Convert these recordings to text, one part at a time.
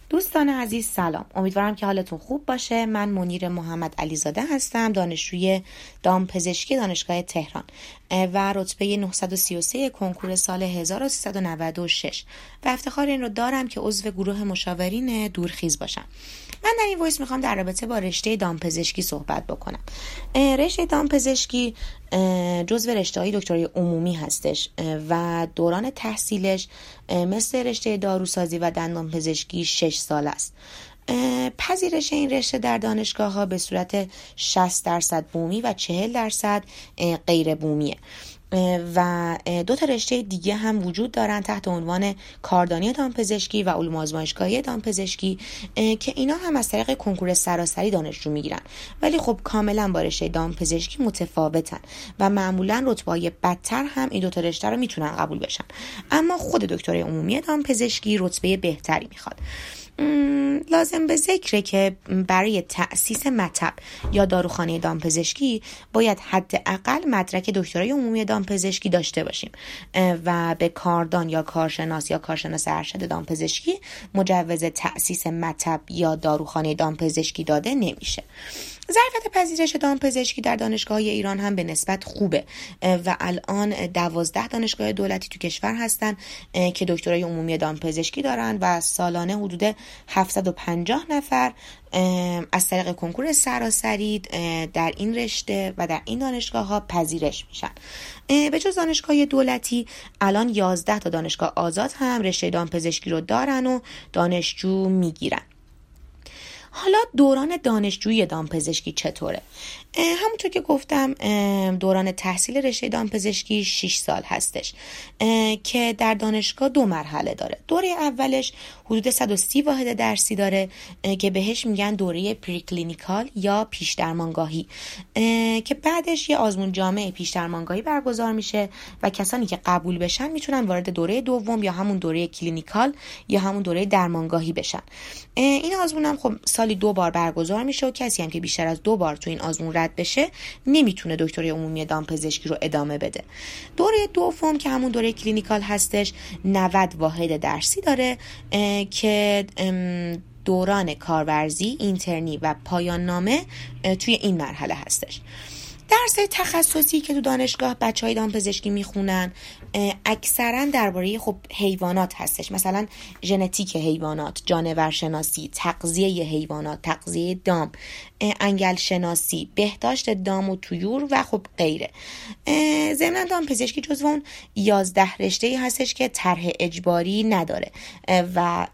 دوستان عزیز سلام، امیدوارم که حالتون خوب باشه. من منیر محمد علیزاده هستم، دانشجوی دامپزشکی دانشگاه تهران و رتبه 933 کنکور سال 1396 و افتخار این رو دارم که عضو گروه مشاورین دورخیز باشم. من در این وایس میخوام در رابطه با رشته دامپزشکی صحبت بکنم. رشته دامپزشکی جزو رشته‌های دکترای عمومی هستش و دوران تحصیلش مثل رشته داروسازی و دندانپزشکی 6 سال است. پذیرش این رشته در دانشگاه ها به صورت 60% بومی و 40% غیر بومیه و دو تا رشته دیگه هم وجود دارن تحت عنوان کاردانی دامپزشکی و علوم آزمایشگاهی دامپزشکی که اینا هم از طریق کنکور سراسری دانشجو میگیرن، ولی خب کاملا با رشته دامپزشکی متفاوتن و معمولا رتبه‌های بدتر هم این دو تا رشته رو میتونن قبول بشن، اما خود دکترای عمومی دامپزشکی رتبه بهتری میخواد. لازم به ذکره که برای تأسیس مطب یا داروخانه دامپزشکی باید حداقل مدرک دکترای عمومی دامپزشکی داشته باشیم و به کاردان یا کارشناس یا کارشناس ارشد دامپزشکی مجوز تأسیس مطب یا داروخانه دامپزشکی داده نمیشه. ظرفیت پذیرش دامپزشکی در دانشگاه‌های ایران هم به نسبت خوبه و الان 12 دانشگاه دولتی تو کشور هستن که دکترای عمومی دامپزشکی دارن و سالانه حدود 750 نفر از طریق کنکور سراسری در این رشته و در این دانشگاه ها پذیرش میشن. به جز دانشگاه دولتی الان 11 تا دانشگاه آزاد هم رشته دامپزشکی رو دارن و دانشجو میگیرن. حالا دوران دانشجویی دامپزشکی چطوره؟ همونطور که گفتم دوران تحصیل رشته دامپزشکی 6 سال هستش که در دانشگاه 2 مرحله داره. دوره اولش حدود 130 واحد درسی داره که بهش میگن دوره پریکلینیکال یا پیش درمانگاهی که بعدش یه آزمون جامع پیش درمانگاهی برگزار میشه و کسانی که قبول بشن میتونن وارد دوره دوم یا همون دوره کلینیکال یا همون دوره درمانگاهی بشن. این آزمون هم خب سالی 2 بار برگزار میشه و کسی هم که بیشتر از 2 بار تو این آزمون رد بشه نمیتونه دکترای عمومی دامپزشکی رو ادامه بده. دوره دوم که همون دوره کلینیکال هستش 90 واحد درسی داره که دوران کارورزی، اینترنی و پایان نامه توی این مرحله هستش. درس تخصصی که تو دانشگاه بچهای دامپزشکی میخونن اکثرا درباره خب حیوانات هستش، مثلا ژنتیک حیوانات، جانورشناسی، تغذیه حیوانات، تغذیه دام، انگل شناسی، بهداشت دام و طیور و خب غیره. ضمن دامپزشکی جزو اون 11 رشته‌ای هستش که طرح اجباری نداره و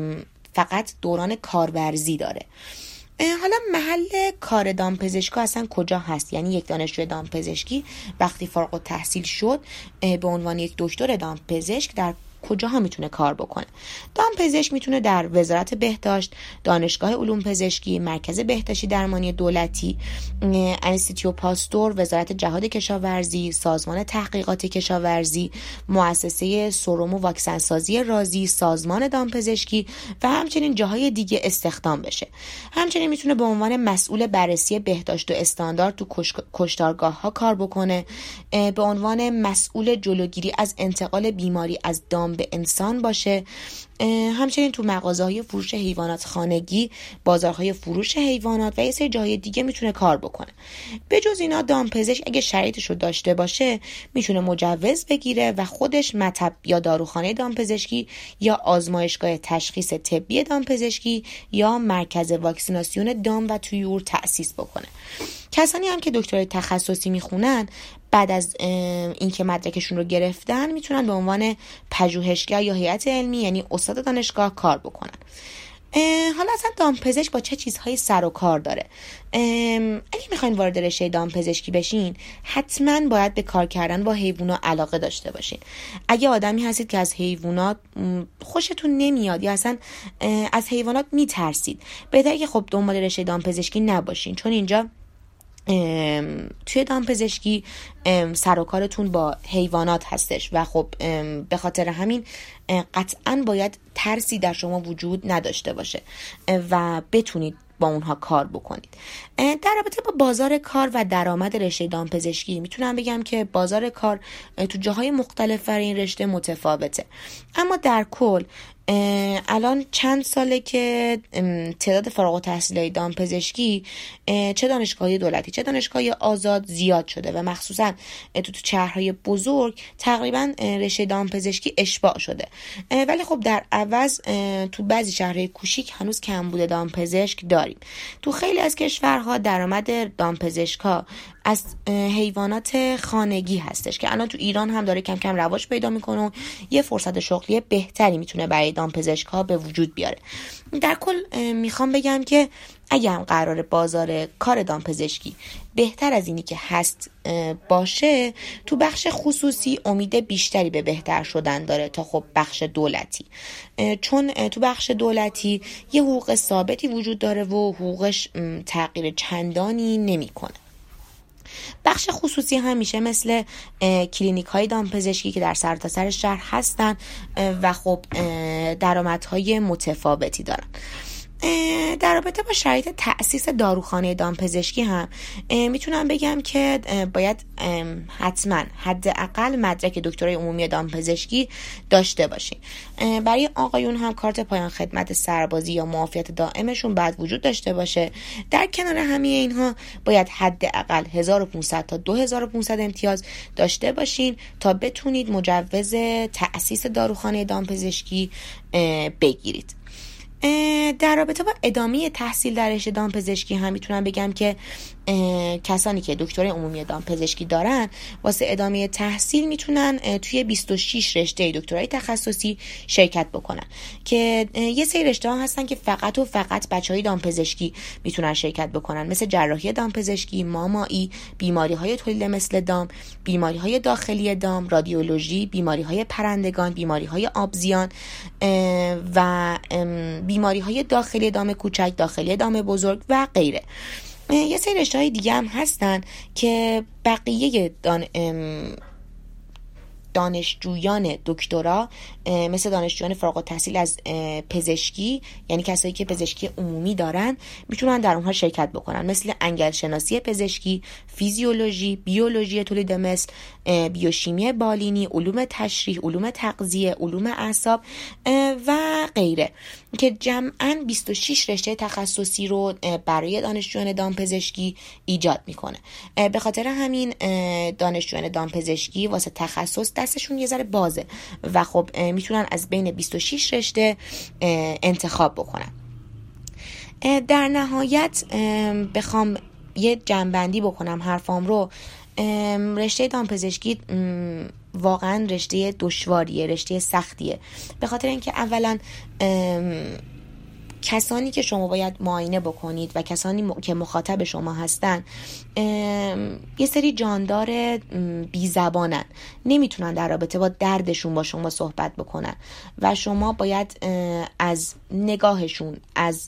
فقط دوران کارورزی داره. حالا محل کار دامپزشکی اصلا کجا هست؟ یعنی یک دانشجوی دامپزشکی وقتی فارغ التحصیل شد به عنوان یک دکتر دامپزشک در کجاها میتونه کار بکنه؟ دامپزشک میتونه در وزارت بهداشت، دانشگاه علوم پزشکی، مرکز بهداشتی درمانی دولتی، انستیتیو پاستور، وزارت جهاد کشاورزی، سازمان تحقیقات کشاورزی، مؤسسه سرم و واکسن سازی رازی، سازمان دامپزشکی و همچنین جاهای دیگه استخدام بشه. همچنین میتونه به عنوان مسئول بررسی بهداشت و استاندارد تو کشتارگاه ها کار بکنه، به عنوان مسئول جلوگیری از انتقال بیماری از دام به انسان باشه، همچنین تو مغازه‌های فروش حیوانات خانگی، بازارهای فروش حیوانات و یه سری جای دیگه میتونه کار بکنه. به جز اینا دامپزشک اگه شرایطش رو داشته باشه میتونه مجوز بگیره و خودش مطب یا داروخانه دامپزشکی یا آزمایشگاه تشخیص طبی دامپزشکی یا مرکز واکسیناسیون دام و طیور تأسیس بکنه. کسانی هم که دکترای تخصصی میخونن بعد از اینکه مدرکشون رو گرفتن میتونن به عنوان پژوهشگر یا هیئت علمی یعنی استاد دانشگاه کار بکنن. حالا اصلا دامپزشک با چه چیزهایی سر و کار داره؟ اگه میخواین وارد رشته دامپزشکی بشین حتما باید به کار کردن با حیوونا علاقه داشته باشین. اگه آدمی هستید که از حیوانات خوشتون نمیاد یا اصلا از حیوانات میترسید بهتره که خب دنبال رشته دامپزشکی نباشین، چون اینجا توی دامپزشکی سر و کارتون با حیوانات هستش و خب به خاطر همین قطعاً باید ترسی در شما وجود نداشته باشه و بتونید با اونها کار بکنید. در رابطه با بازار کار و درآمد رشته دامپزشکی میتونم بگم که بازار کار تو جاهای مختلف برای این رشته متفاوته، اما در کل الان چند ساله که تعداد فارغ التحصیلای دامپزشکی چه دانشگاهی دولتی چه دانشگاهی آزاد زیاد شده و مخصوصا تو شهرهای بزرگ تقریبا رشته دامپزشکی اشباع شده. ولی خب در عوض تو بعضی شهرهای کوچیک هنوز کمبود دامپزشک داریم. تو خیلی از کشورها درآمد دامپزشکا از حیوانات خانگی هستش که الان تو ایران هم داره کم کم رواج پیدا میکنه و یه فرصت شغلی بهتری میتونه برای دامپزشک‌ها به وجود بیاره. در کل میخوام بگم که اگه هم قرار بازار کار دامپزشکی بهتر از اینی که هست باشه، تو بخش خصوصی امید بیشتری به بهتر شدن داره تا خب بخش دولتی، چون تو بخش دولتی یه حقوق ثابتی وجود داره و حقوقش تغییر چندانی نمیکنه. بخش خصوصی هم میشه مثل کلینیک های دامپزشکی که در سرتاسر شهر هستن و خب درآمدهای متفاوتی دارن. در رابطه با شرایط تأسیس داروخانه دامپزشکی هم میتونم بگم که باید حتما حداقل مدرک دکترای عمومی دامپزشکی داشته باشین. برای آقایون هم کارت پایان خدمت سربازی یا معافیت دائمشون باید وجود داشته باشه. در کنار همه اینها باید حداقل 1500 تا 2500 امتیاز داشته باشین تا بتونید مجوز تأسیس داروخانه دامپزشکی بگیرید. در رابطه با ادامه تحصیل در رشته دامپزشکی هم میتونم بگم که کسانی که دکترای عمومی دامپزشکی دارن واسه ادامه تحصیل میتونن توی 26 رشته دکترای تخصصی شرکت بکنن که یه سری رشته ها هستن که فقط بچهای دامپزشکی میتونن شرکت بکنن، مثل جراحی دامپزشکی، مامایی، بیماری های تولید مثل دام، بیماری های داخلی دام، رادیولوژی، بیماری های پرندگان، بیماری های آبزیان و بیماری های داخلی دام کوچک، داخلی دام بزرگ و غیره. یه سری رشته‌های دیگه هم هستن که بقیه دانشجویان دکترا مثل دانشجویان فارغ التحصیل از پزشکی، یعنی کسایی که پزشکی عمومی دارن، میتونن در اونها شرکت بکنن، مثل انگل شناسی پزشکی، فیزیولوژی، بیولوژی تولید مثل، بیوشیمی بالینی، علوم تشریح، علوم تغذیه، علوم اعصاب و غیره که جمعاً 26 رشته تخصصی رو برای دانشجویان دامپزشکی ایجاد میکنه. به خاطر همین دانشجویان دامپزشکی واسه تخصص دستشون یه ذره بازه و خب میتونن از بین 26 رشته انتخاب بکنن. در نهایت بخوام یه جنبندی بکنم حرفام رو، رشته دامپزشکی واقعا رشته دشواریه، رشته سختیه، به خاطر اینکه اولا کسانی که شما باید معاینه بکنید و کسانی که مخاطب شما هستن یه سری جاندار بی زبانن، نمیتونن در رابطه با دردشون با شما صحبت بکنن و شما باید از نگاهشون، از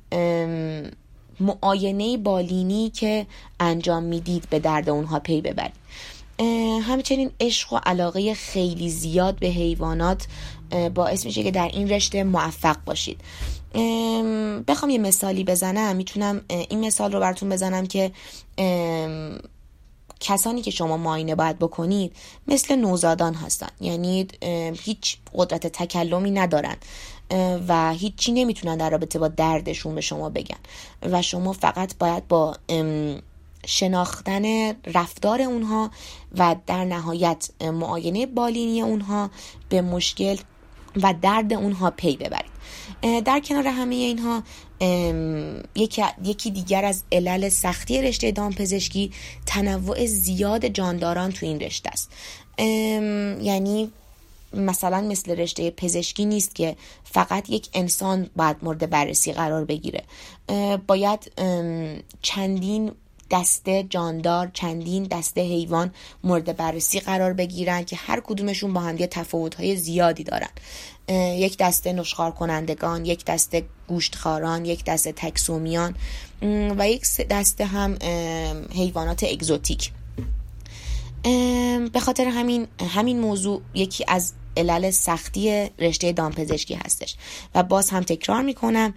معاینه بالینی که انجام میدید به درد اونها پی ببرید. همچنین عشق و علاقه خیلی زیاد به حیوانات باعث میشه که در این رشته موفق باشید. بخوام یه مثالی بزنم، میتونم این مثال رو براتون بزنم که کسانی که شما معاینه باید بکنید مثل نوزادان هستن، یعنی هیچ قدرت تکلمی ندارن و هیچی نمیتونن در رابطه با دردشون به شما بگن و شما فقط باید با شناختن رفتار اونها و در نهایت معاینه بالینی اونها به مشکل و درد اونها پی ببرید. در کنار همه اینها یکی دیگر از علل سختی رشته دامپزشکی تنوع زیاد جانداران تو این رشته است. یعنی مثلا مثل رشته پزشکی نیست که فقط یک انسان باید مورد بررسی قرار بگیره، باید چندین دسته جاندار، چندین دسته حیوان مورد بررسی قرار بگیرن که هر کدومشون با هم دیگه تفاوت‌های زیادی دارن. یک دسته نشخوار کنندگان، یک دسته گوشتخواران، یک دسته تکسومیان و یک دسته هم حیوانات اگزوتیک. به خاطر همین موضوع یکی از علل سختی رشته دامپزشکی هستش و باز هم تکرار میکنم،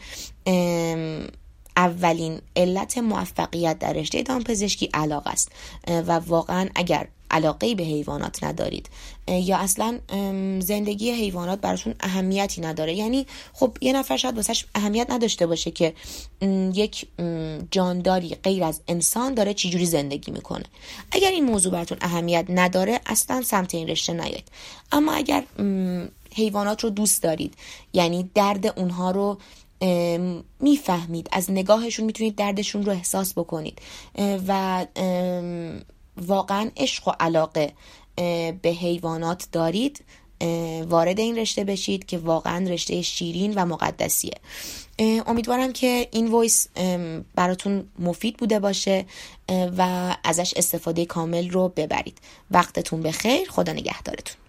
اولین علت موفقیت در رشته دامپزشکی علاقه است و واقعا اگر علاقه‌ای به حیوانات ندارید یا اصلا زندگی حیوانات براتون اهمیتی نداره، یعنی خب یه نفر شاید واسش اهمیت نداشته باشه که یک جانداری غیر از انسان داره چجوری زندگی میکنه. اگر این موضوع براتون اهمیت نداره اصلا سمت این رشته نیایید. اما اگر حیوانات رو دوست دارید، یعنی درد اونها رو میفهمید، از نگاهشون میتونید دردشون رو احساس بکنید و واقعا عشق و علاقه به حیوانات دارید، وارد این رشته بشید که واقعا رشته شیرین و مقدسیه. امیدوارم که این وایس براتون مفید بوده باشه و ازش استفاده کامل رو ببرید. وقتتون بخیر، خدا نگهدارتون.